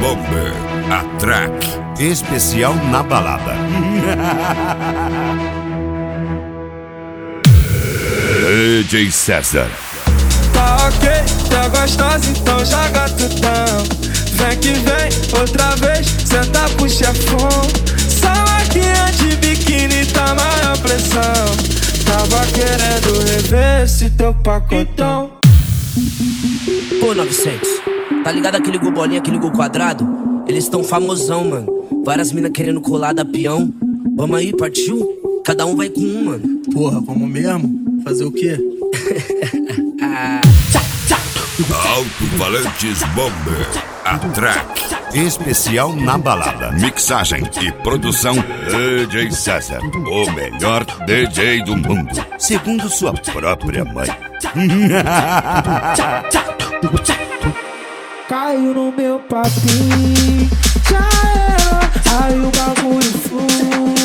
Bomber, a track especial na balada. DJ César. Tá ok, tá gostosa, então joga tutão. Vem que vem, outra vez, senta pro chefão. Só maquinha de biquíni, tá maior pressão. Tava querendo rever esse teu pacotão. Pô, 900, tá ligado aquele gol bolinha, aquele gol quadrado? Eles tão famosão, mano. Várias minas querendo colar da peão. Vamos aí, partiu? Cada um vai com um, mano. Porra, vamos mesmo? Fazer o quê? Alto-falantes Bomber, a track especial na balada. Mixagem e produção DJ César, o melhor DJ do mundo, segundo sua própria mãe. Caiu no meu papinho, já era, aí o bagulho flui.